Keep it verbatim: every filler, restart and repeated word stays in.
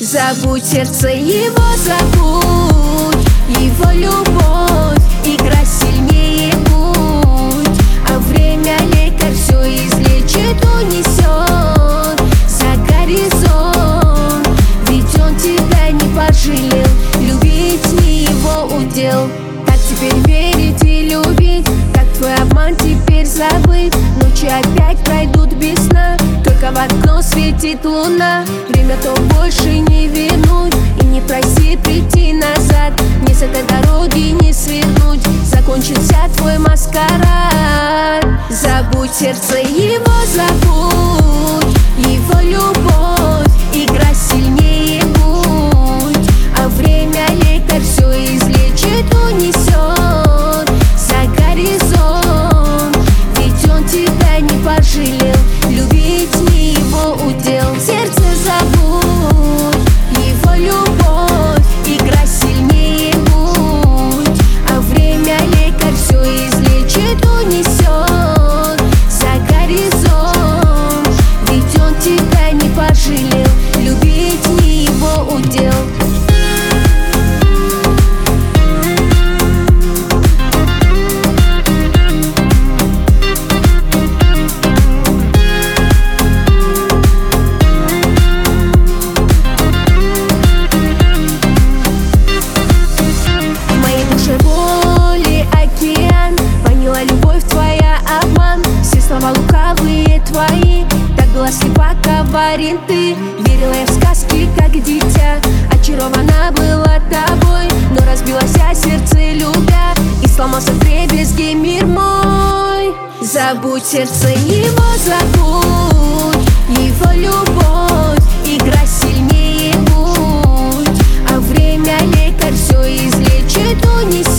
Забудь сердце его, забудь его любовь, игра сильнее будь, а время лекарь все излечит, унесет за горизонт. Ведь он тебя не пожалел, любить не его удел. Как теперь верить и любить, как твой обман теперь забыть? Ночи опять пройдут без сна, только в окно светит луна. Время то больше не вернуть и не просит прийти назад. Мне с этой дороги не свернуть, закончился твой маскарад. Забудь сердце его, забудь его любовь, игра сильнее будь, а время лекарь все излечит, унесет за горизонт. Ведь он тебя не пожалел, любить не его удел. Сердце забудь его любовь, игра сильнее будь, а время лекарь все излечит, унесет за горизонт. Ведь он тебя не пожалел, любить не его удел. Слова лукавые твои, так была слепа, коварен ты. Верила я в сказки, как дитя, очарована была тобой, но разбилось сердце, любя, и сломался вдребезги мир мой. Забудь сердце его, забудь его любовь, игра сильнее будь, а время лекарь все излечит, унесет